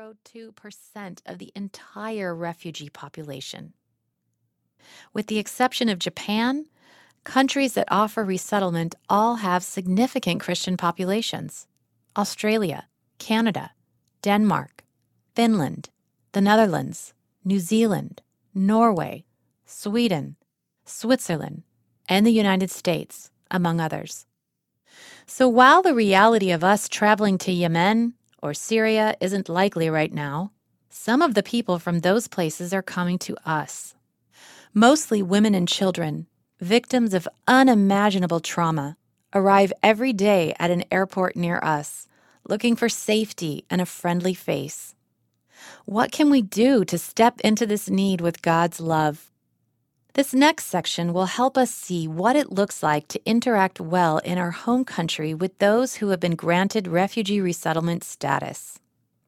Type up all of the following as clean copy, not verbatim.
0.02% of the entire refugee population. With the exception of Japan, countries that offer resettlement all have significant Christian populations: Australia, Canada, Denmark, Finland, the Netherlands, New Zealand, Norway, Sweden, Switzerland, and the United States, among others. So while the reality of us traveling to Yemen or Syria isn't likely right now, some of the people from those places are coming to us. Mostly women and children, victims of unimaginable trauma, arrive every day at an airport near us, looking for safety and a friendly face. What can we do to step into this need with God's love? This next section will help us see what it looks like to interact well in our home country with those who have been granted refugee resettlement status.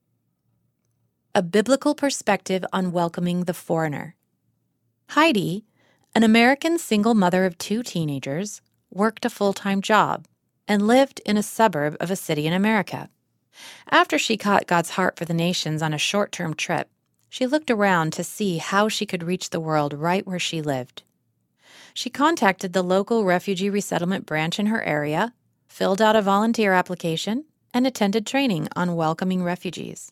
A biblical perspective on welcoming the foreigner. Heidi, an American single mother of 2 teenagers, worked a full-time job and lived in a suburb of a city in America. After she caught God's heart for the nations on a short-term trip, she looked around to see how she could reach the world right where she lived. She contacted the local refugee resettlement branch in her area, filled out a volunteer application, and attended training on welcoming refugees.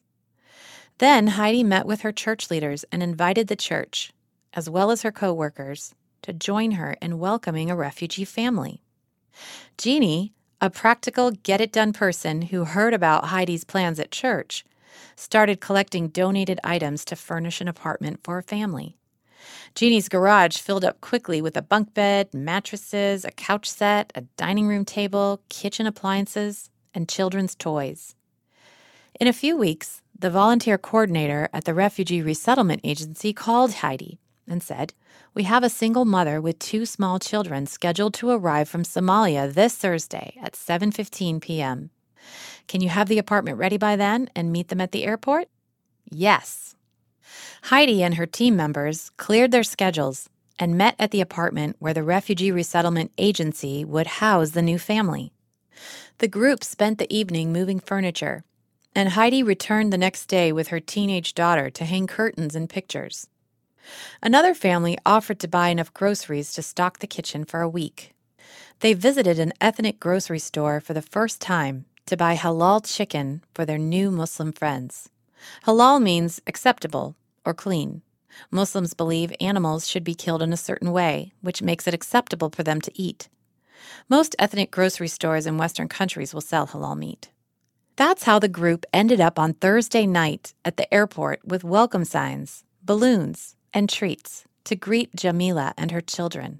Then Heidi met with her church leaders and invited the church, as well as her co-workers, to join her in welcoming a refugee family. Jeannie, a practical, get-it-done person who heard about Heidi's plans at church, started collecting donated items to furnish an apartment for a family. Jeannie's garage filled up quickly with a bunk bed, mattresses, a couch set, a dining room table, kitchen appliances, and children's toys. In a few weeks, the volunteer coordinator at the Refugee Resettlement Agency called Heidi and said, "We have a single mother with 2 small children scheduled to arrive from Somalia this Thursday at 7:15 p.m. Can you have the apartment ready by then and meet them at the airport?" Yes. Heidi and her team members cleared their schedules and met at the apartment where the Refugee Resettlement Agency would house the new family. The group spent the evening moving furniture, and Heidi returned the next day with her teenage daughter to hang curtains and pictures. Another family offered to buy enough groceries to stock the kitchen for a week. They visited an ethnic grocery store for the first time to buy halal chicken for their new Muslim friends. Halal means acceptable or clean. Muslims believe animals should be killed in a certain way, which makes it acceptable for them to eat. Most ethnic grocery stores in Western countries will sell halal meat. That's how the group ended up on Thursday night at the airport with welcome signs, balloons, and treats to greet Jamila and her children.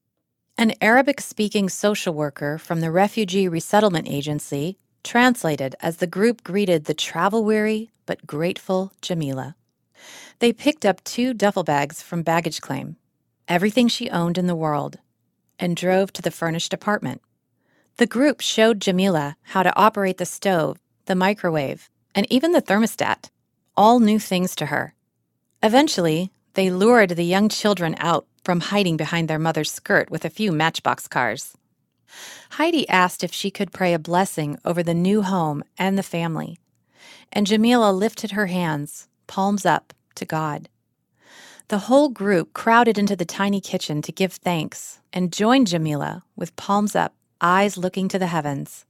An Arabic-speaking social worker from the Refugee Resettlement Agency translated as the group greeted the travel-weary but grateful Jamila. They picked up 2 duffel bags from baggage claim, everything she owned in the world, and drove to the furnished apartment. The group showed Jamila how to operate the stove, the microwave, and even the thermostat, all new things to her. Eventually, they lured the young children out from hiding behind their mother's skirt with a few matchbox cars. Heidi asked if she could pray a blessing over the new home and the family, and Jamila lifted her hands, palms up, to God. The whole group crowded into the tiny kitchen to give thanks and joined Jamila with palms up, eyes looking to the heavens.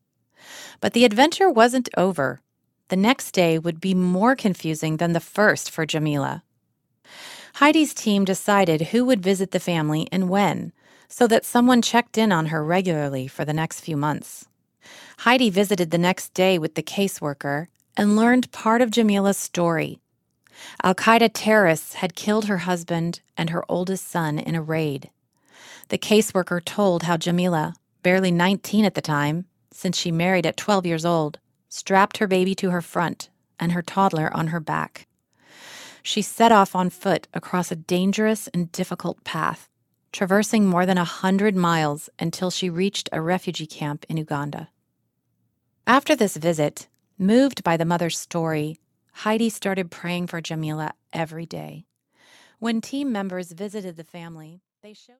But the adventure wasn't over. The next day would be more confusing than the first for Jamila. Heidi's team decided who would visit the family and when, so that someone checked in on her regularly for the next few months. Heidi visited the next day with the caseworker and learned part of Jamila's story. Al-Qaeda terrorists had killed her husband and her oldest son in a raid. The caseworker told how Jamila, barely 19 at the time, since she married at 12 years old, strapped her baby to her front and her toddler on her back. She set off on foot across a dangerous and difficult path, traversing more than 100 miles until she reached a refugee camp in Uganda. After this visit, moved by the mother's story, Heidi started praying for Jamila every day. When team members visited the family, they showed